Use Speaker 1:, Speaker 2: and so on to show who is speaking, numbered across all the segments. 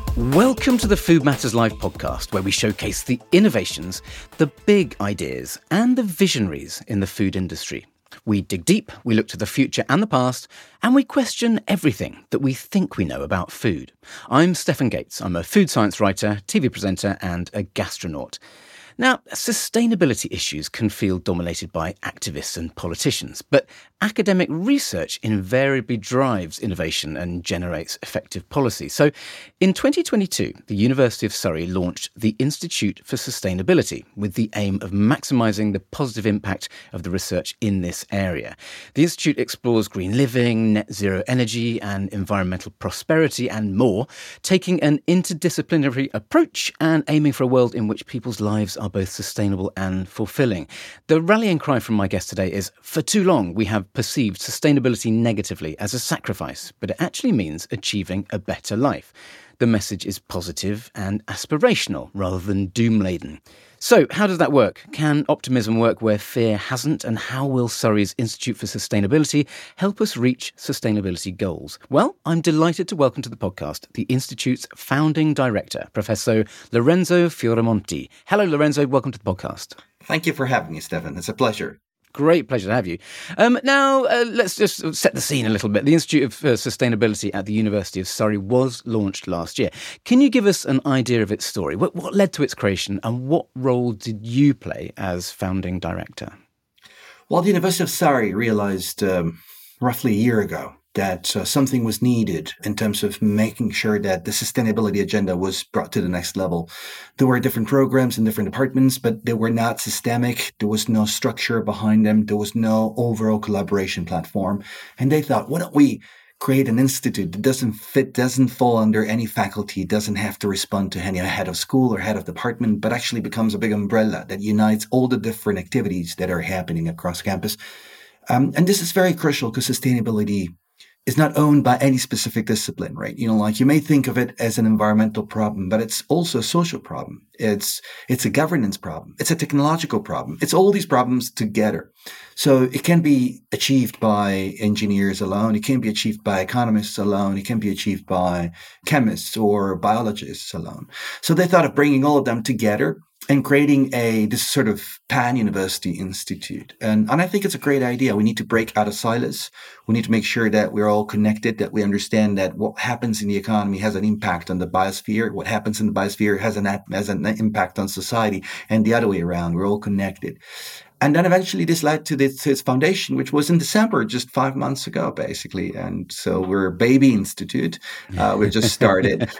Speaker 1: Welcome to the Food Matters Live podcast, where we showcase the innovations, the big ideas, and the visionaries in the food industry. We dig deep, we look to the future and the past, and we question everything that we think we know about food. I'm Stefan Gates. I'm a food science writer, TV presenter, and a gastronaut. Now, sustainability issues can feel dominated by activists and politicians, but academic research invariably drives innovation and generates effective policy. So, in 2022, the University of Surrey launched the Institute for Sustainability with the aim of maximising the positive impact of the research in this area. The Institute explores green living, net zero energy and environmental prosperity and more, taking an interdisciplinary approach and aiming for a world in which people's lives are both sustainable and fulfilling. The rallying cry from my guest today is, for too long we have perceived sustainability negatively as a sacrifice, but it actually means achieving a better life. The message is positive and aspirational rather than doom-laden. So, how does that work? Can optimism work where fear hasn't? And how will Surrey's Institute for Sustainability help us reach sustainability goals? Well, I'm delighted to welcome to the podcast the Institute's founding director, Professor Lorenzo Fioramonti. Hello, Lorenzo. Welcome to the podcast.
Speaker 2: Thank you for having me, Stefan. It's a pleasure.
Speaker 1: Great pleasure to have you. Now, let's just set the scene a little bit. The Institute of Sustainability at the University of Surrey was launched last year. Can you give us an idea of its story? What led to its creation and what role did you play as founding director?
Speaker 2: Well, the University of Surrey realized roughly a year ago that something was needed in terms of making sure that the sustainability agenda was brought to the next level. There were different programs in different departments, but they were not systemic. There was no structure behind them. There was no overall collaboration platform. And they thought, why don't we create an institute that doesn't fall under any faculty, doesn't have to respond to any head of school or head of department, but actually becomes a big umbrella that unites all the different activities that are happening across campus. And this is very crucial because sustainability is not owned by any specific discipline, right? You may think of it as an environmental problem, but it's also a social problem. It's a governance problem. It's a technological problem. It's all these problems together. So it can be achieved by engineers alone. It can be achieved by economists alone. It can be achieved by chemists or biologists alone. So they thought of bringing all of them together and creating this sort of pan-university institute. And I think it's a great idea. We need to break out of silos. We need to make sure that we're all connected, that we understand that what happens in the economy has an impact on the biosphere. What happens in the biosphere has an impact on society, and the other way around. We're all connected. And then eventually this led to its foundation, which was in December, just 5 months ago, basically. And so we're a baby institute. We just started.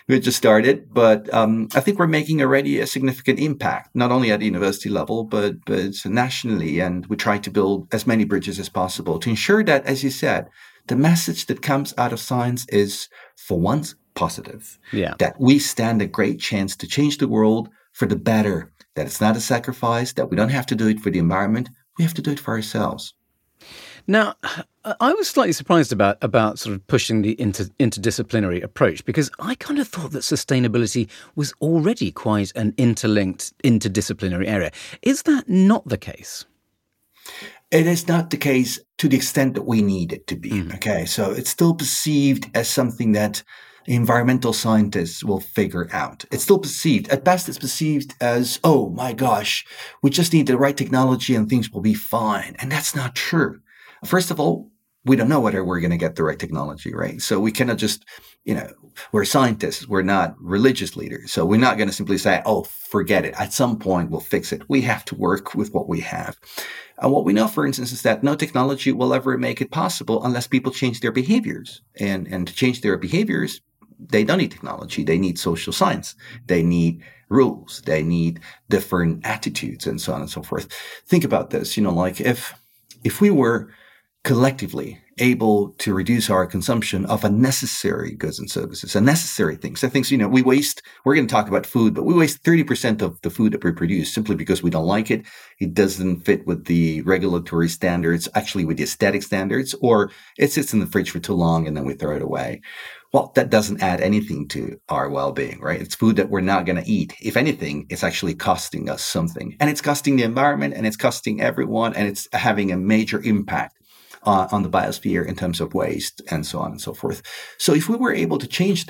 Speaker 2: But I think we're making already a significant impact, not only at the university level, but nationally. And we try to build as many bridges as possible to ensure that, as you said, the message that comes out of science is, for once, positive. Yeah. That we stand a great chance to change the world for the better. That it's not a sacrifice, that we don't have to do it for the environment, we have to do it for ourselves.
Speaker 1: Now, I was slightly surprised about sort of pushing the interdisciplinary approach, because I kind of thought that sustainability was already quite an interlinked, interdisciplinary area. Is that not the case?
Speaker 2: It is not the case to the extent that we need it to be. Mm-hmm. Okay, so it's still perceived as something that environmental scientists will figure out. It's still perceived, at best it's perceived as, oh my gosh, we just need the right technology and things will be fine. And that's not true. First of all, we don't know whether we're going to get the right technology, right? So we cannot just, we're scientists, we're not religious leaders. So we're not going to simply say, oh, forget it. At some point we'll fix it. We have to work with what we have. And what we know, for instance, is that no technology will ever make it possible unless people change their behaviors. And to change their behaviors, they don't need technology. They need social science. They need rules. They need different attitudes and so on and so forth. Think about this, if we were collectively able to reduce our consumption of unnecessary goods and services, unnecessary things. So things, we waste, we're going to talk about food, but we waste 30% of the food that we produce simply because we don't like it. It doesn't fit with the regulatory standards, actually with the aesthetic standards, or it sits in the fridge for too long and then we throw it away. Well, that doesn't add anything to our well-being, right? It's food that we're not going to eat. If anything, it's actually costing us something. And it's costing the environment and it's costing everyone, and it's having a major impact on the biosphere in terms of waste and so on and so forth. So if we were able to change that,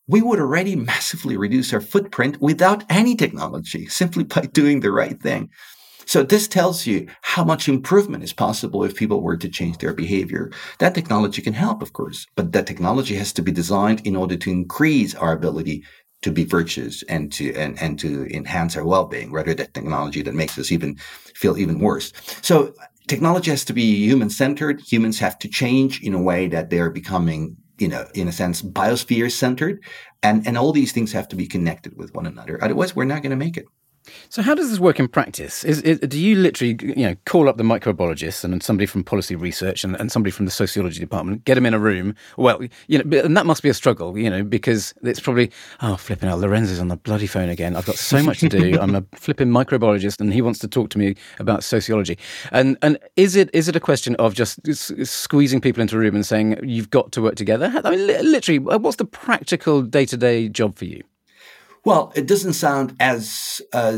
Speaker 2: we would already massively reduce our footprint without any technology, simply by doing the right thing. So this tells you how much improvement is possible if people were to change their behavior. That technology can help, of course, but that technology has to be designed in order to increase our ability to be virtuous and to enhance our well-being, rather than technology that makes us even feel even worse. So technology has to be human-centered. Humans have to change in a way that they're becoming, in a sense, biosphere-centered, and all these things have to be connected with one another. Otherwise, we're not going to make it.
Speaker 1: So how does this work in practice? Do you literally, call up the microbiologist and somebody from policy research and somebody from the sociology department, get them in a room? Well, and that must be a struggle, because it's probably, flipping out, Lorenzo's on the bloody phone again. I've got so much to do. I'm a flipping microbiologist and he wants to talk to me about sociology. And is it a question of just squeezing people into a room and saying, you've got to work together? I mean, literally, what's the practical day-to-day job for you?
Speaker 2: Well, it doesn't sound as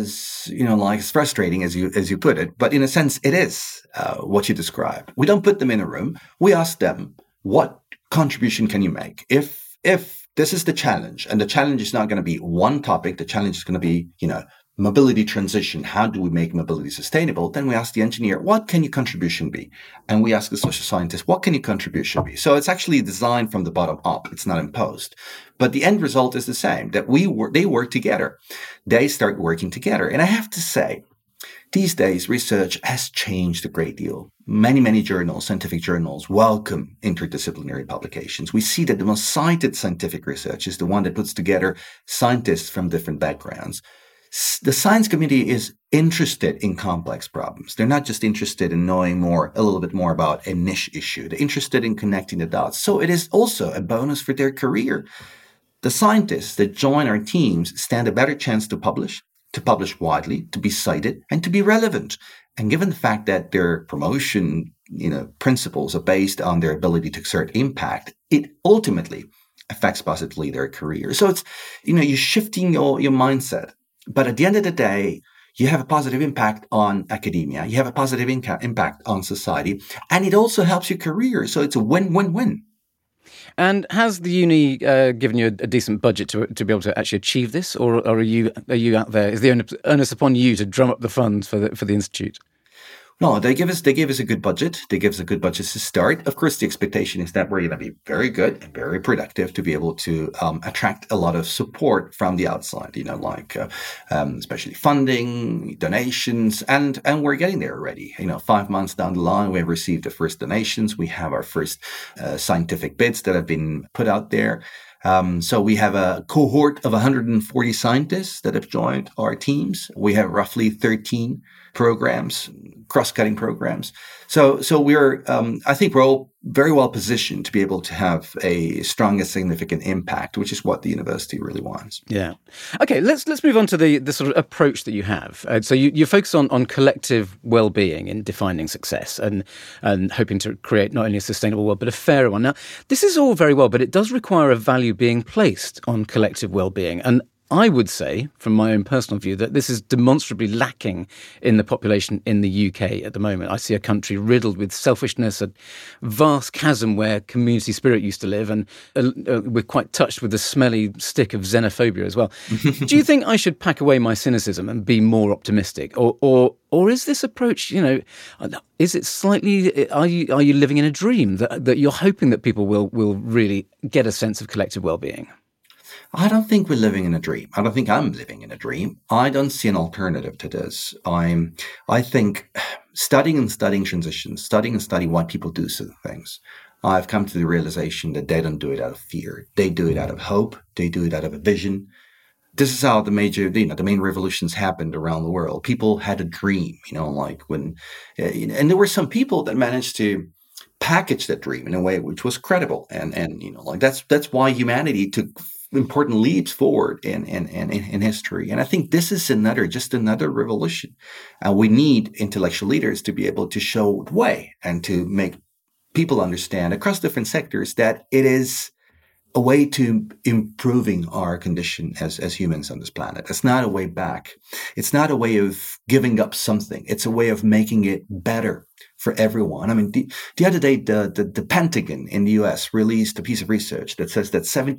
Speaker 2: frustrating as you put it, but in a sense, it is what you described. We don't put them in a room. We ask them, what contribution can you make? If this is the challenge, and the challenge is not going to be one topic, the challenge is going to be, mobility transition. How do we make mobility sustainable? Then we ask the engineer, what can your contribution be? And we ask the social scientist, what can your contribution be? So it's actually designed from the bottom up. It's not imposed. But the end result is the same, that they work together. They start working together. And I have to say, these days, research has changed a great deal. Many, many journals, scientific journals, welcome interdisciplinary publications. We see that the most cited scientific research is the one that puts together scientists from different backgrounds. The science community is interested in complex problems. They're not just interested in knowing a little bit more about a niche issue. They're interested in connecting the dots. So it is also a bonus for their career. The scientists that join our teams stand a better chance to publish widely, to be cited, and to be relevant. And given the fact that their promotion, principles are based on their ability to exert impact, it ultimately affects positively their career. So it's, you're shifting your mindset. But at the end of the day, you have a positive impact on academia. You have a positive impact on society. And it also helps your career. So it's a win-win-win.
Speaker 1: And has the uni given you a decent budget to be able to actually achieve this? Or are you out there? Is the onus upon you to drum up the funds for the institute?
Speaker 2: No, they give us a good budget. They give us a good budget to start. Of course, the expectation is that we're going to be very good and very productive to be able to attract a lot of support from the outside, especially funding, donations, and we're getting there already. 5 months down the line, we have received the first donations. We have our first scientific bids that have been put out there. So we have a cohort of 140 scientists that have joined our teams. We have roughly 13 programs, cross-cutting programs. So we're, I think we're all very well positioned to be able to have a strong and significant impact, which is what the university really wants.
Speaker 1: Yeah. Okay, let's move on to the sort of approach that you have. So you focus on collective well-being in defining success and hoping to create not only a sustainable world, but a fairer one. Now, this is all very well, but it does require a value being placed on collective well-being. And I would say, from my own personal view, that this is demonstrably lacking in the population in the UK at the moment. I see a country riddled with selfishness, a vast chasm where community spirit used to live, and we're quite touched with the smelly stick of xenophobia as well. Do you think I should pack away my cynicism and be more optimistic? Or is this approach, is it slightly, are you living in a dream that you're hoping that people will really get a sense of collective well-being?
Speaker 2: I don't think we're living in a dream. I don't think I'm living in a dream. I don't see an alternative to this. I think studying transitions, studying why people do certain things, I've come to the realization that they don't do it out of fear. They do it out of hope. They do it out of a vision. This is how the main revolutions happened around the world. People had a dream, and there were some people that managed to package that dream in a way which was credible. And that's why humanity took important leaps forward in history. And I think this is just another revolution. And we need intellectual leaders to be able to show the way and to make people understand across different sectors that it is a way to improving our condition as humans on this planet. It's not a way back. It's not a way of giving up something. It's a way of making it better for everyone. I mean, the other day, the Pentagon in the US released a piece of research that says that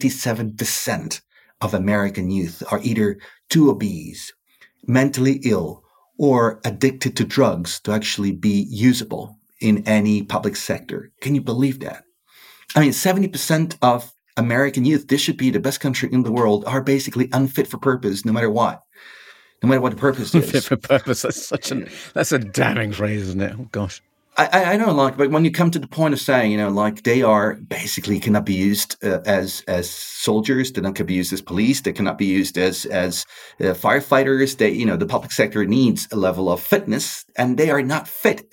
Speaker 2: 77% of American youth are either too obese, mentally ill, or addicted to drugs to actually be usable in any public sector. Can you believe that? I mean, 70% of American youth, this should be the best country in the world, are basically unfit for purpose, no matter what. No matter what the purpose is.
Speaker 1: Fit for purpose. That's a damning phrase, isn't it? Oh, gosh.
Speaker 2: I know, like, but when you come to the point of saying, you know, like they are basically cannot be used as soldiers, they can be used as police, they cannot be used as firefighters. They, you know, the public sector needs a level of fitness, and they are not fit.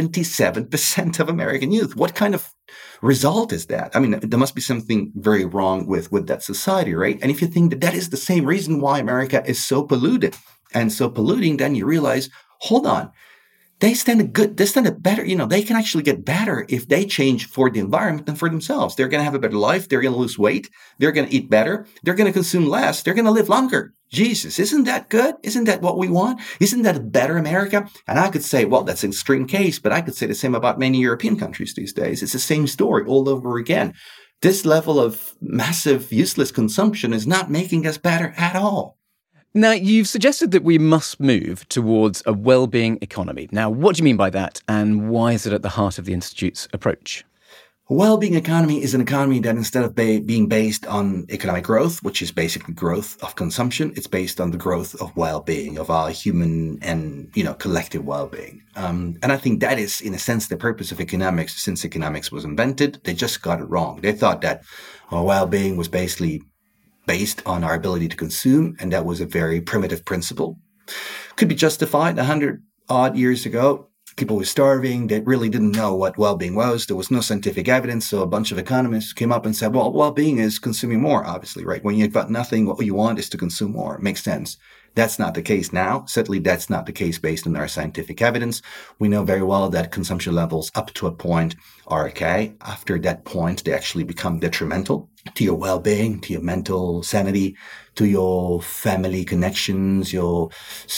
Speaker 2: 77% of American youth. What kind of result is that? I mean, there must be something very wrong with that society, right? And if you think that that is the same reason why America is so polluted and so polluting, then you realize, hold on. They stand a better, you know, they can actually get better if they change for the environment than for themselves. They're going to have a better life. They're going to lose weight. They're going to eat better. They're going to consume less. They're going to live longer. Jesus, isn't that good? Isn't that what we want? Isn't that a better America? And I could say, well, that's an extreme case, but I could say the same about many European countries these days. It's the same story all over again. This level of massive useless consumption is not making us better at all.
Speaker 1: Now, you've suggested that we must move towards a well-being economy. Now, what do you mean by that, and why is it at the heart of the Institute's approach?
Speaker 2: A well-being economy is an economy that instead of being based on economic growth, which is basically growth of consumption, it's based on the growth of well-being, of our human and, you know, collective well-being. And I think that is, in a sense, the purpose of economics. Since economics was invented, they just got it wrong. They thought that our well-being was basically based on our ability to consume, and that was a very primitive principle. Could be justified 100-odd years ago. People were starving. They really didn't know what well-being was. There was no scientific evidence, so a bunch of economists came up and said, well, well-being is consuming more, obviously, right? When you've got nothing, what you want is to consume more. It makes sense. That's not the case now. Certainly, that's not the case based on our scientific evidence. We know very well that consumption levels up to a point are okay. After that point, they actually become detrimental to your well-being, to your mental sanity, to your family connections, your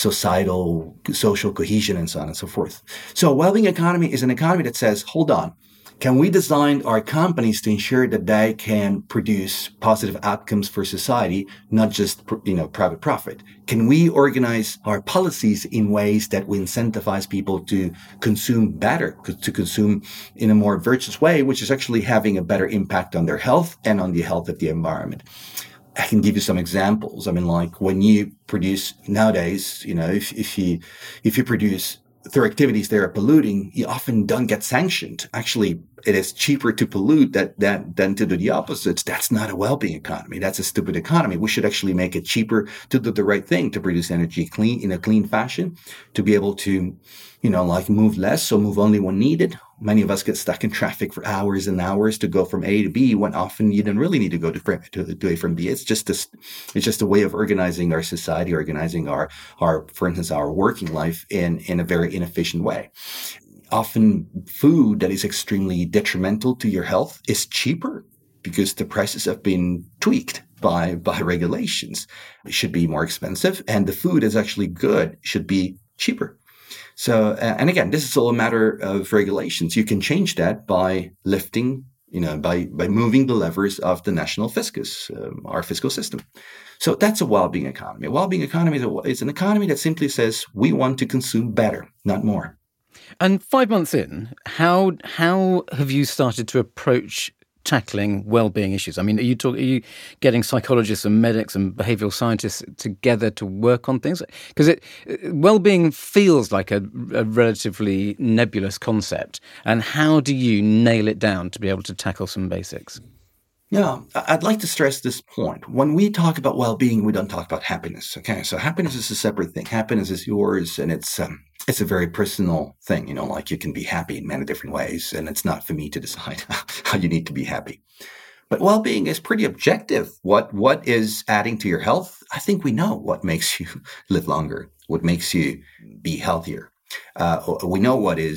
Speaker 2: social cohesion, and so on and so forth. So a well-being economy is an economy that says, hold on, can we design our companies to ensure that they can produce positive outcomes for society, not just, you know, private profit? Can we organize our policies in ways that will incentivize people to consume better, to consume in a more virtuous way, which is actually having a better impact on their health and on the health of the environment? I can give you some examples. I mean, like when you produce nowadays, you know, if you produce through activities that are polluting, you often don't get sanctioned. Actually, it is cheaper to pollute than to do the opposite. That's not a well-being economy. That's a stupid economy. We should actually make it cheaper to do the right thing, to produce energy in a clean fashion, to be able to, you know, like move less, so move only when needed. Many of us get stuck in traffic for hours and hours to go from A to B when often you don't really need to go to A from B. It's just a way of organizing our society, organizing our for instance, our working life in a very inefficient way. Often food that is extremely detrimental to your health is cheaper because the prices have been tweaked by regulations. It should be more expensive, and the food is actually good should be cheaper. So, and again, this is all a matter of regulations. You can change that by lifting, you know, by moving the levers of the national fiscus, our fiscal system. So that's a well-being economy. A well-being economy is an economy that simply says we want to consume better, not more.
Speaker 1: And 5 months in, how have you started to approach tackling well-being issues? I mean, are you getting psychologists and medics and behavioural scientists together to work on things? Because well-being feels like a relatively nebulous concept. And how do you nail it down to be able to tackle some basics?
Speaker 2: Yeah, I'd like to stress this point. When we talk about well-being, we don't talk about happiness. Okay, so happiness is a separate thing. Happiness is yours, and it's a very personal thing. You know, like you can be happy in many different ways, and it's not for me to decide how you need to be happy. But well-being is pretty objective. What is adding to your health? I think we know what makes you live longer, what makes you be healthier. We know what is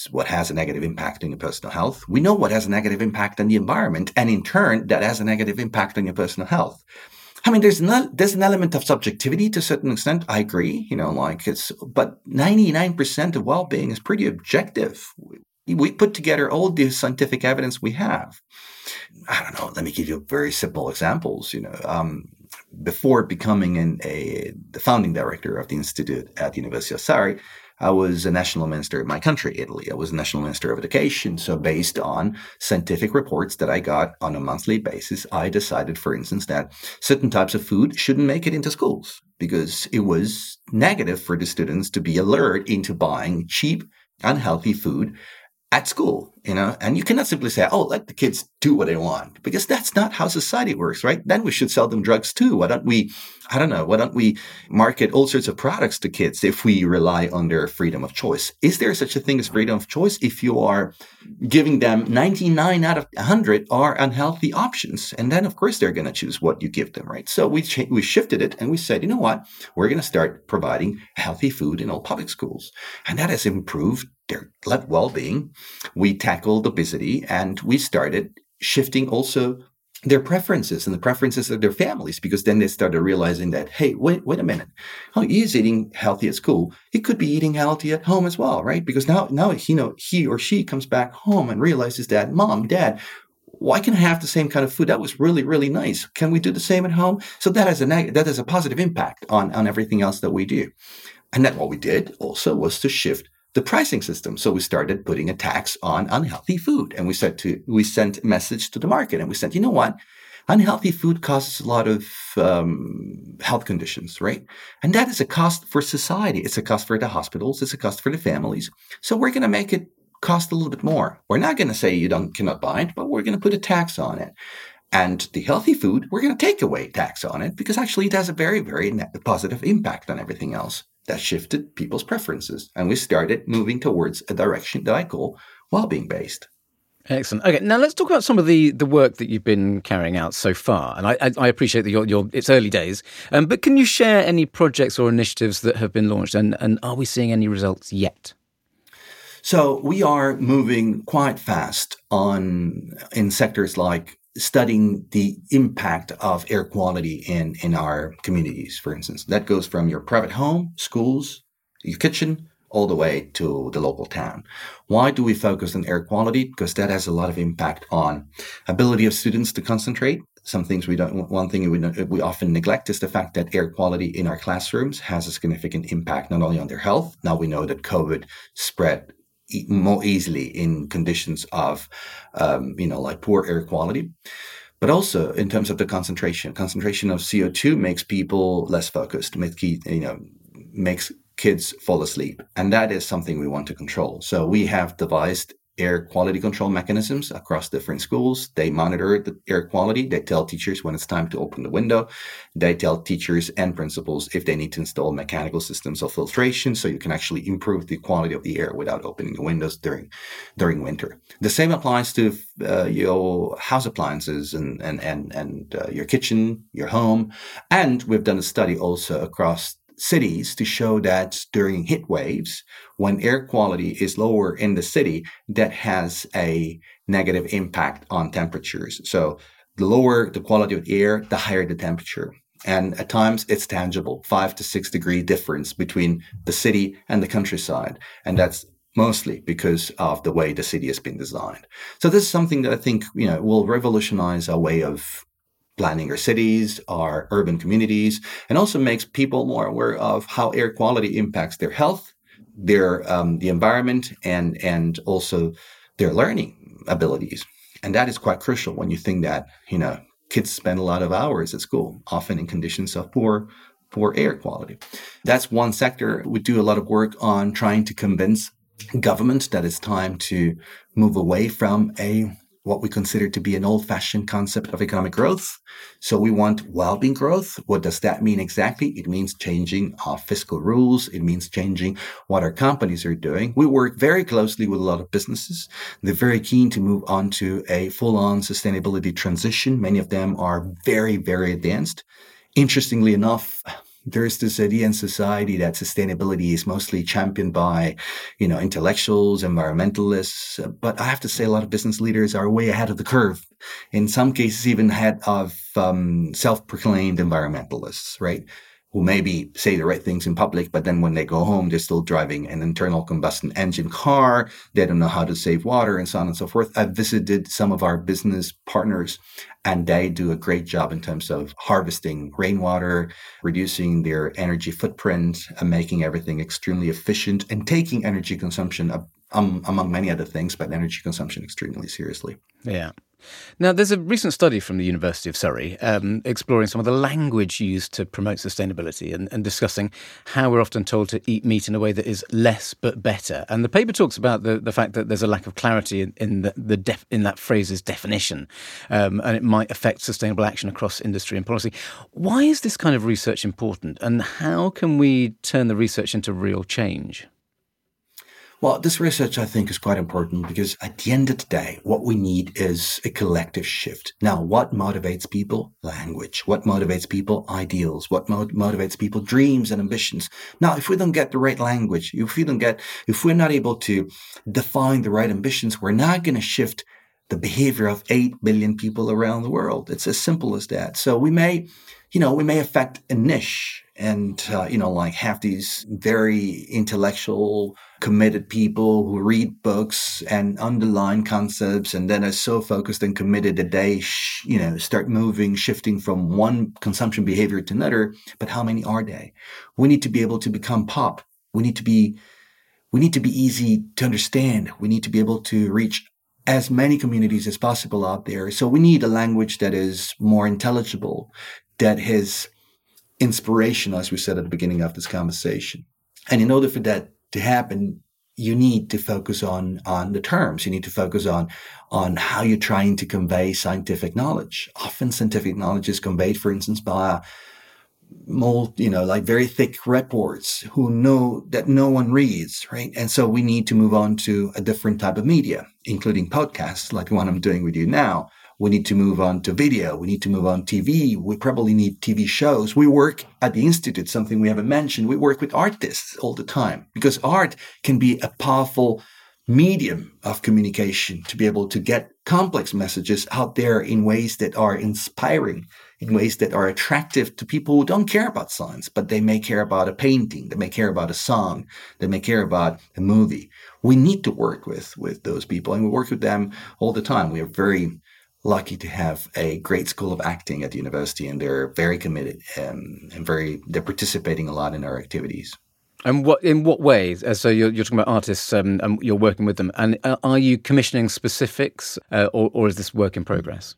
Speaker 2: knows what has a negative impact on your personal health. We know what has a negative impact on the environment. And in turn, that has a negative impact on your personal health. I mean, there's an element of subjectivity to a certain extent. I agree, but 99% of well-being is pretty objective. We put together all the scientific evidence we have. I don't know. Let me give you very simple examples. Before becoming the founding director of the institute at the University of Sarri, I was a national minister in my country, Italy. I was a national minister of education. So based on scientific reports that I got on a monthly basis, I decided, for instance, that certain types of food shouldn't make it into schools because it was negative for the students to be allured into buying cheap, unhealthy food at school, and you cannot simply say, oh, let the kids do what they want, because that's not how society works, right? Then we should sell them drugs too. Why don't we market all sorts of products to kids if we rely on their freedom of choice? Is there such a thing as freedom of choice if you are giving them 99 out of 100 are unhealthy options? And then, of course, they're going to choose what you give them, right? So we shifted it and we said, you know what? We're going to start providing healthy food in all public schools. And that has improved their well-being. We tackled obesity, and we started shifting also their preferences and the preferences of their families, because then they started realizing that, hey, wait a minute. Oh, he is eating healthy at school. He could be eating healthy at home as well, right? Because now he or she comes back home and realizes that, Mom, Dad, why can I have the same kind of food? That was really, really nice. Can we do the same at home? So that has a positive impact on everything else that we do. And then what we did also was to shift the pricing system. So we started putting a tax on unhealthy food. And we sent a message to the market, and we said, you know what? Unhealthy food causes a lot of health conditions, right? And that is a cost for society. It's a cost for the hospitals. It's a cost for the families. So we're going to make it cost a little bit more. We're not going to say you cannot buy it, but we're going to put a tax on it. And the healthy food, we're going to take away tax on it, because actually it has a very, very positive impact on everything else. That shifted people's preferences. And we started moving towards a direction that I call well-being based.
Speaker 1: Excellent. Okay, now let's talk about some of the work that you've been carrying out so far. And I appreciate that it's early days, but can you share any projects or initiatives that have been launched, and are we seeing any results yet?
Speaker 2: So we are moving quite fast in sectors like studying the impact of air quality in our communities, for instance. That goes from your private home, schools, your kitchen, all the way to the local town. Why do we focus on air quality? Because that has a lot of impact on ability of students to concentrate. One thing we often neglect is the fact that air quality in our classrooms has a significant impact not only on their health. Now we know that COVID spread more easily in conditions of, like poor air quality, but also in terms of the concentration of CO2 makes people less focused, makes kids fall asleep. And that is something we want to control. So we have devised air quality control mechanisms across different schools. They monitor the air quality. They tell teachers when it's time to open the window. They tell teachers and principals if they need to install mechanical systems of filtration, so you can actually improve the quality of the air without opening the windows during winter. The same applies to your house appliances and your kitchen, your home. And we've done a study also across cities to show that during heat waves, when air quality is lower in the city, that has a negative impact on temperatures. So the lower the quality of the air, the higher the temperature. And at times it's tangible, 5 to 6 degree difference between the city and the countryside. And that's mostly because of the way the city has been designed. So this is something that I think, will revolutionize our way of planning our cities, our urban communities, and also makes people more aware of how air quality impacts their health, their the environment, and also their learning abilities. And that is quite crucial when you think that kids spend a lot of hours at school, often in conditions of poor air quality. That's one sector. We do a lot of work on trying to convince government that it's time to move away from what we consider to be an old-fashioned concept of economic growth. So we want well-being growth. What does that mean exactly? It means changing our fiscal rules. It means changing what our companies are doing. We work very closely with a lot of businesses. They're very keen to move on to a full-on sustainability transition. Many of them are very, very advanced. Interestingly enough, There's this idea in society that sustainability is mostly championed by, intellectuals, environmentalists. But I have to say, a lot of business leaders are way ahead of the curve. In some cases, even ahead of self-proclaimed environmentalists, right? Who maybe say the right things in public, but then when they go home, they're still driving an internal combustion engine car. They don't know how to save water and so on and so forth. I've visited some of our business partners, and they do a great job in terms of harvesting rainwater, reducing their energy footprint, and making everything extremely efficient, and taking energy consumption, among many other things, but energy consumption extremely seriously.
Speaker 1: Yeah. Now, there's a recent study from the University of Surrey exploring some of the language used to promote sustainability and discussing how we're often told to eat meat in a way that is less but better. And the paper talks about the fact that there's a lack of clarity in that phrase's definition, and it might affect sustainable action across industry and policy. Why is this kind of research important, and how can we turn the research into real change?
Speaker 2: Well, this research, I think, is quite important because at the end of the day, what we need is a collective shift. Now, what motivates people? Language. What motivates people? Ideals. What motivates people? Dreams and ambitions. Now, if we don't get the right language, if we're not able to define the right ambitions, we're not going to shift the behavior of 8 billion people around the world. It's as simple as that. So we may affect a niche and, have these very intellectual, committed people who read books and underline concepts and then are so focused and committed that they, start shifting from one consumption behavior to another. But how many are they? We need to be able to become pop. We need to be easy to understand. We need to be able to reach as many communities as possible out there. So we need a language that is more intelligible, that is inspirational, as we said at the beginning of this conversation. And in order for that to happen, you need to focus on the terms. You need to focus on how you're trying to convey scientific knowledge. Often scientific knowledge is conveyed, for instance, by very thick reports that no one reads, right? And so we need to move on to a different type of media, including podcasts like the one I'm doing with you now. We need to move on to video. We need to move on TV. We probably need TV shows. We work at the Institute, something we haven't mentioned. We work with artists all the time because art can be a powerful medium of communication to be able to get complex messages out there in ways that are inspiring, in ways that are attractive to people who don't care about science, but they may care about a painting, they may care about a song, they may care about a movie. We need to work with those people, and we work with them all the time. We are very lucky to have a great school of acting at the university, and they're very committed they're participating a lot in our activities.
Speaker 1: And in what ways? So you're talking about artists, and you're working with them. And are you commissioning specifics, or is this work in progress?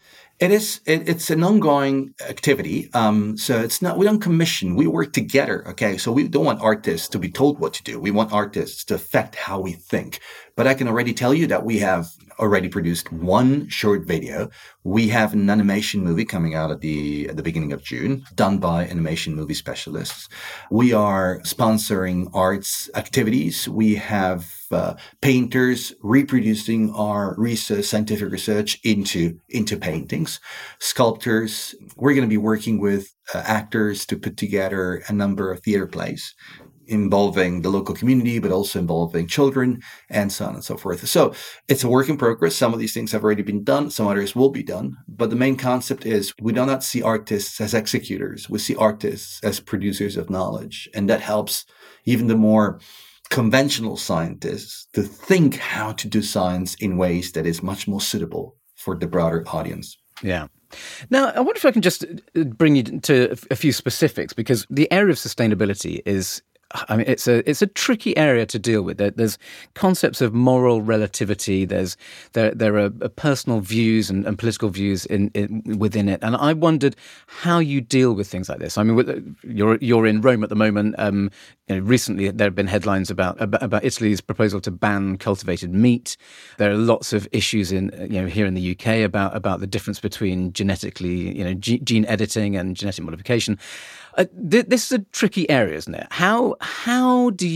Speaker 2: It is. It's an ongoing activity. So it's not. We don't commission. We work together. Okay. So we don't want artists to be told what to do. We want artists to affect how we think. But I can already tell you that we have already produced one short video. We have an animation movie coming out at the beginning of June, done by animation movie specialists. We are sponsoring arts activities. We have painters reproducing our scientific research into paintings. Sculptors. We're going to be working with actors to put together a number of theater plays involving the local community, but also involving children, and so on and so forth. So it's a work in progress. Some of these things have already been done. Some others will be done. But the main concept is we do not see artists as executors. We see artists as producers of knowledge. And that helps even the more conventional scientists to think how to do science in ways that is much more suitable for the broader audience.
Speaker 1: Yeah. Now, I wonder if I can just bring you to a few specifics, because the area of sustainability is, it's a tricky area to deal with. There's concepts of moral relativity. There are personal views and political views within it. And I wondered how you deal with things like this. I mean, you're in Rome at the moment. Recently there have been headlines about Italy's proposal to ban cultivated meat. There are lots of issues here in the UK about the difference between genetically, gene editing and genetic modification. This is a tricky area, isn't it? How do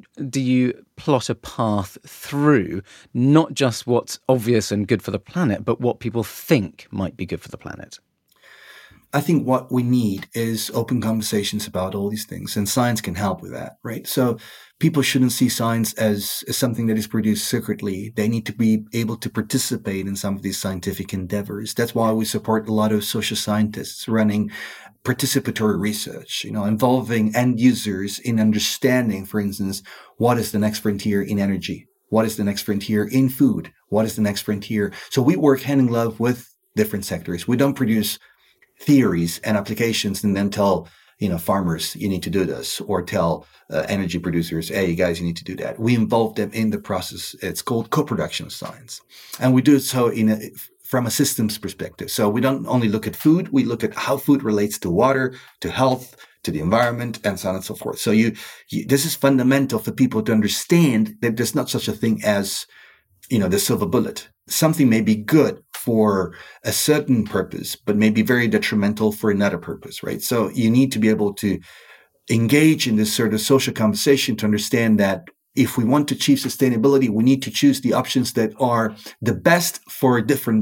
Speaker 1: you plot a path through not just what's obvious and good for the planet, but what people think might be good for the planet?
Speaker 2: I think what we need is open conversations about all these things, and science can help with that, right? So people shouldn't see science as something that is produced secretly. They need to be able to participate in some of these scientific endeavors. That's why we support a lot of social scientists running participatory research, involving end users in understanding, for instance, what is the next frontier in energy? What is the next frontier in food? What is the next frontier? So we work hand in glove with different sectors. We don't produce theories and applications and then tell farmers you need to do this, or tell energy producers, hey, you guys, you need to do that. We involve them in the process. It's called co-production of science, and we do it so from a systems perspective. So we don't only look at food, we look at how food relates to water, to health, to the environment, and so on and so forth. So this is fundamental for people to understand that there's not such a thing as the silver bullet. Something may be good for a certain purpose, but may be very detrimental for another purpose, right? So you need to be able to engage in this sort of social conversation to understand that if we want to achieve sustainability, we need to choose the options that are the best for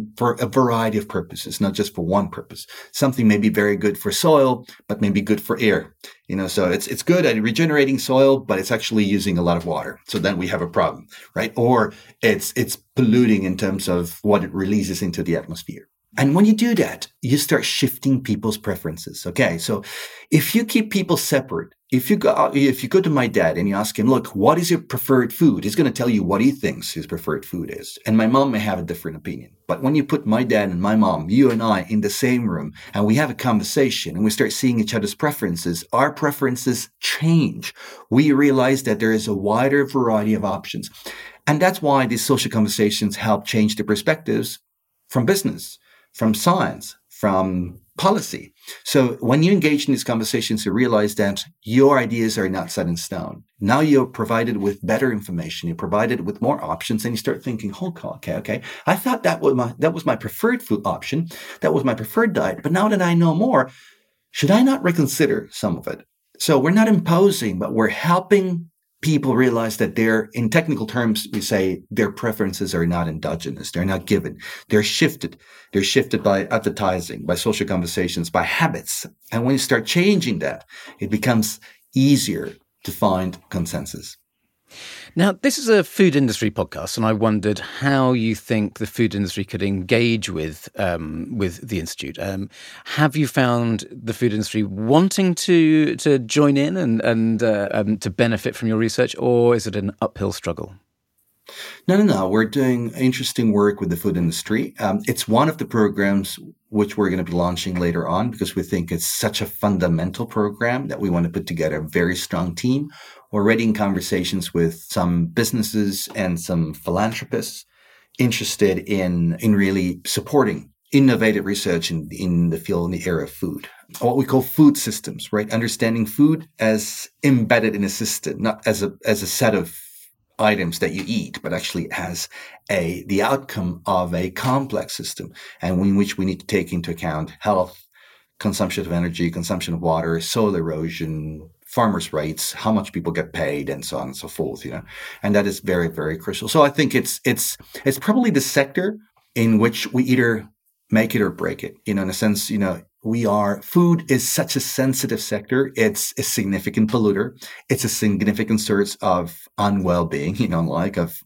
Speaker 2: a variety of purposes, not just for one purpose. Something may be very good for soil, but may be good for air. So it's good at regenerating soil, but it's actually using a lot of water. So then we have a problem, right? Or it's polluting in terms of what it releases into the atmosphere. And when you do that, you start shifting people's preferences. Okay, so if you keep people separate, if you go to my dad and you ask him, look, what is your preferred food? He's going to tell you what he thinks his preferred food is. And my mom may have a different opinion. But when you put my dad and my mom, you and I, in the same room, and we have a conversation and we start seeing each other's preferences, our preferences change. We realize that there is a wider variety of options. And that's why these social conversations help change the perspectives from business, from science, from policy. So when you engage in these conversations, you realize that your ideas are not set in stone. Now you're provided with better information. You're provided with more options, and you start thinking, okay. I thought that was my preferred food option. That was my preferred diet. But now that I know more, should I not reconsider some of it? So we're not imposing, but we're helping people realize that in technical terms, we say their preferences are not endogenous. They're not given. They're shifted. They're shifted by advertising, by social conversations, by habits. And when you start changing that, it becomes easier to find consensus.
Speaker 1: Now, this is a food industry podcast, and I wondered how you think the food industry could engage with the Institute. Have you found the food industry wanting to join in and to benefit from your research, or is it an uphill struggle?
Speaker 2: No. We're doing interesting work with the food industry. It's one of the programs which we're going to be launching later on because we think it's such a fundamental program that we want to put together a very strong team. We're already in conversations with some businesses and some philanthropists interested in really supporting innovative research in the field, in the area of food. What we call food systems, right? Understanding food as embedded in a system, not as a set of items that you eat, but actually as the outcome of a complex system, and in which we need to take into account health, consumption of energy, consumption of water, soil erosion, farmers' rights, how much people get paid, and so on and so forth. And that is very, very crucial. So I think it's probably the sector in which we either make it or break it. In a sense, food is such a sensitive sector. It's a significant polluter. It's a significant source of unwell-being, of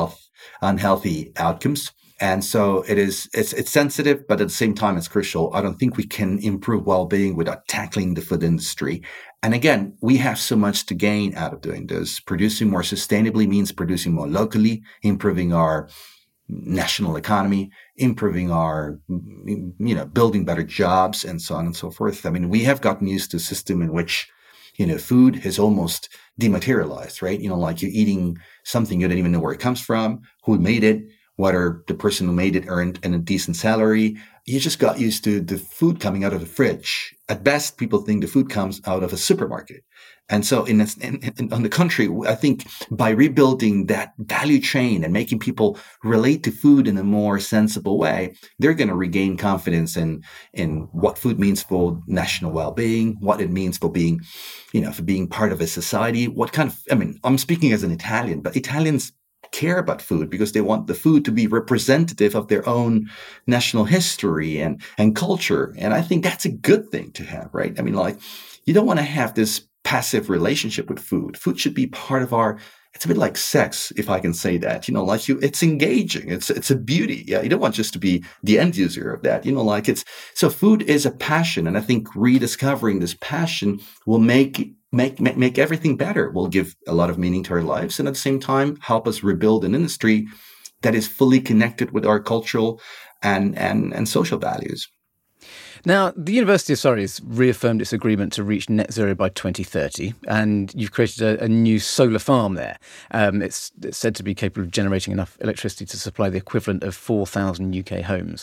Speaker 2: unhealthy outcomes. And so it's sensitive, but at the same time, it's crucial. I don't think we can improve well-being without tackling the food industry. And again, we have so much to gain out of doing this. Producing more sustainably means producing more locally, improving our national economy, improving our, building better jobs, and so on and so forth. I mean, we have gotten used to a system in which, food has almost dematerialized, right? Like you're eating something you don't even know where it comes from, who made it, whether the person who made it earned a decent salary. You just got used to the food coming out of the fridge. At best, people think the food comes out of a supermarket. And so on the contrary, I think by rebuilding that value chain and making people relate to food in a more sensible way, they're going to regain confidence in what food means for national well-being, what it means for being, for being part of a society. I'm speaking as an Italian, but Italians care about food because they want the food to be representative of their own national history and culture. And I think that's a good thing to have, right? I mean, like, you don't want to have this passive relationship with food. Food should be part of our, it's a bit like sex, if I can say that, like it's engaging. It's a beauty. Yeah. You don't want just to be the end user of that, so food is a passion. And I think rediscovering this passion will make everything better, will give a lot of meaning to our lives. And at the same time, help us rebuild an industry that is fully connected with our cultural and social values.
Speaker 1: Now, the University of Surrey has reaffirmed its agreement to reach net zero by 2030, and you've created a new solar farm there. It's said to be capable of generating enough electricity to supply the equivalent of 4,000 UK homes.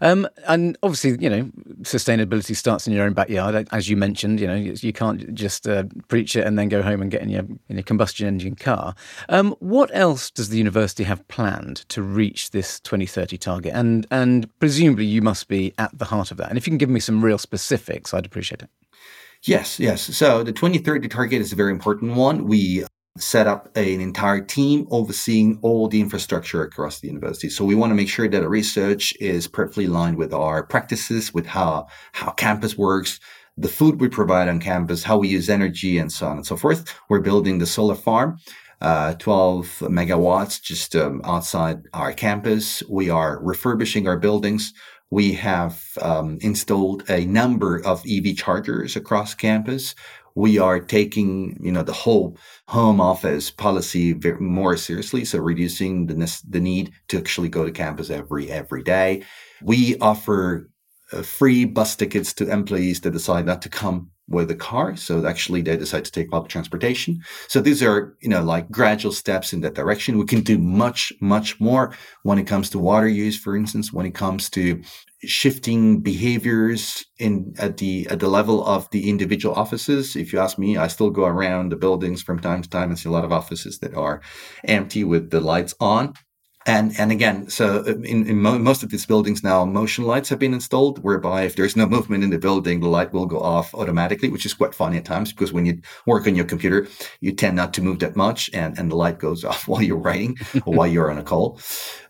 Speaker 1: And obviously, sustainability starts in your own backyard. As you mentioned, you can't just preach it and then go home and get in your combustion engine car. What else does the university have planned to reach this 2030 target? And presumably you must be at the heart of that. And if you can give me some real specifics, I'd appreciate it.
Speaker 2: Yes. So the 2030 target is a very important one. We set up an entire team overseeing all the infrastructure across the university. So we want to make sure that our research is perfectly aligned with our practices, with how campus works, the food we provide on campus, how we use energy, and so on and so forth. We're building the solar farm. 12 megawatts just outside our campus. We are refurbishing our buildings. We have installed a number of EV chargers across campus. We are taking, the whole home office policy more seriously, so reducing the need to actually go to campus every day. We offer free bus tickets to employees that decide not to come with a car. So actually they decide to take public transportation. So these are, like gradual steps in that direction. We can do much, much more when it comes to water use, for instance, when it comes to shifting behaviors at the level of the individual offices. If you ask me, I still go around the buildings from time to time and see a lot of offices that are empty with the lights on. And again, so in most of these buildings now, motion lights have been installed, whereby if there's no movement in the building, the light will go off automatically, which is quite funny at times because when you work on your computer, you tend not to move that much, and the light goes off while you're writing or while you're on a call.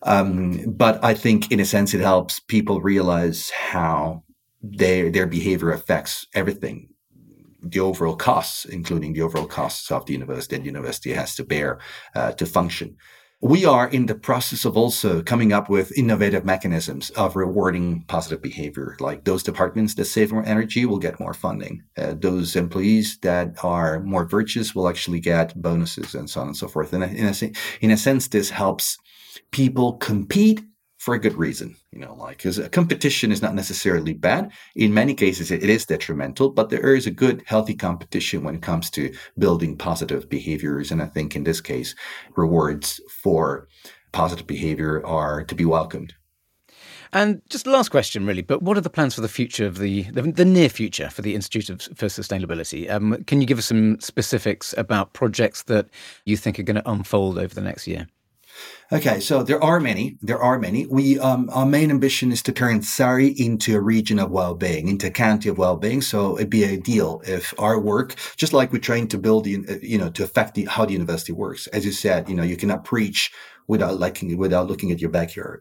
Speaker 2: But I think in a sense, it helps people realize how their behavior affects everything. The overall costs, including the overall costs of the university that the university has to bear to function. We are in the process of also coming up with innovative mechanisms of rewarding positive behavior. Like those departments that save more energy will get more funding. Those employees that are more virtuous will actually get bonuses and so on and so forth. And in a sense, this helps people compete for a good reason, because a competition is not necessarily bad. In many cases, it is detrimental, but there is a good, healthy competition when it comes to building positive behaviors. And I think in this case, rewards for positive behavior are to be welcomed.
Speaker 1: And just the last question, really, but what are the plans for the future of the near future for the Institute for Sustainability? Can you give us some specifics about projects that you think are going to unfold over the next year?
Speaker 2: Okay, so there are many. We our main ambition is to turn Surrey into a region of well-being, into a county of well-being. So it'd be ideal if our work, just like we're trying to build to affect how the university works. As you said, you cannot preach without looking at your backyard.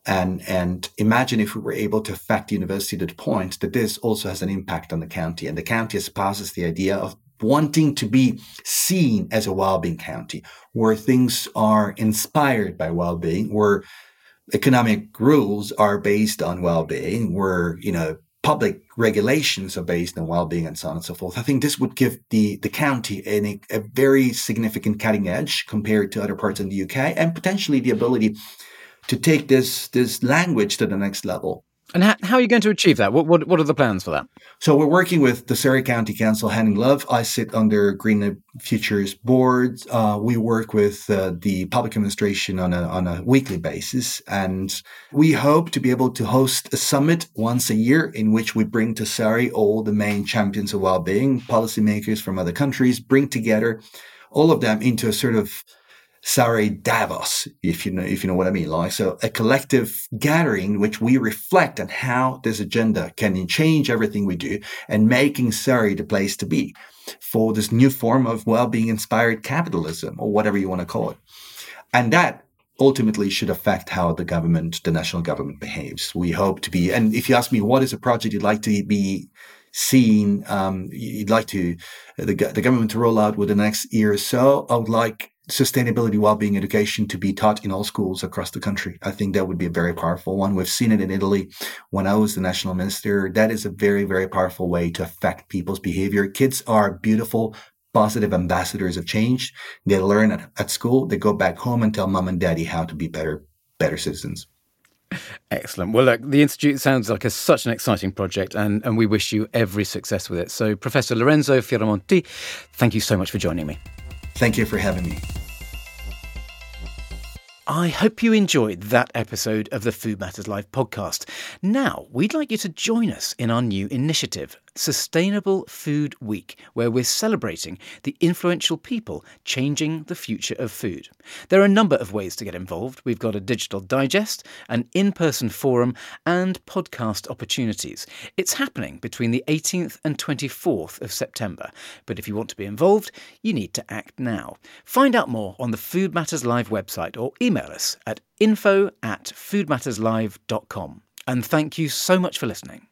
Speaker 2: And imagine if we were able to affect the university to the point that this also has an impact on the county, and the county espouses the idea of wanting to be seen as a well-being county, where things are inspired by well-being, where economic rules are based on well-being, where, public regulations are based on well-being, and so on and so forth. I think this would give the county a very significant cutting edge compared to other parts in the UK, and potentially the ability to take this language to the next level.
Speaker 1: And how are you going to achieve that? What are the plans for that?
Speaker 2: So we're working with the Surrey County Council hand in glove. I sit on their Green Futures board. We work with the public administration on a weekly basis, and we hope to be able to host a summit once a year in which we bring to Surrey all the main champions of well-being, policymakers from other countries, bring together all of them into a sort of Surrey Davos, if you know what I mean. Like, so a collective gathering in which we reflect on how this agenda can change everything we do, and making Surrey the place to be for this new form of well-being inspired capitalism, or whatever you want to call it. And that ultimately should affect how the national government behaves. We hope to be, and if you ask me what is a project you'd like to be seen, you'd like to the government to roll out within the next year or so, I would like sustainability well-being education to be taught in all schools across the country. I think that would be a very powerful one. We've seen it in Italy when I was the national minister. That is a very, very powerful way to affect people's behavior. Kids are beautiful, positive ambassadors of change. They learn at school. They go back home and tell mom and daddy how to be better citizens.
Speaker 1: Excellent. Well, look, the Institute sounds like such an exciting project, and we wish you every success with it. So, Professor Lorenzo Fioramonti, thank you so much for joining me.
Speaker 2: Thank you for having me.
Speaker 1: I hope you enjoyed that episode of the Food Matters Live podcast. Now, we'd like you to join us in our new initiative, Sustainable Food Week, where we're celebrating the influential people changing the future of food. There are a number of ways to get involved. We've got a digital digest, an in-person forum, and podcast opportunities. It's happening between the 18th and 24th of September. But if you want to be involved, you need to act now. Find out more on the Food Matters Live website or email us at info@foodmatterslive.com. And thank you so much for listening.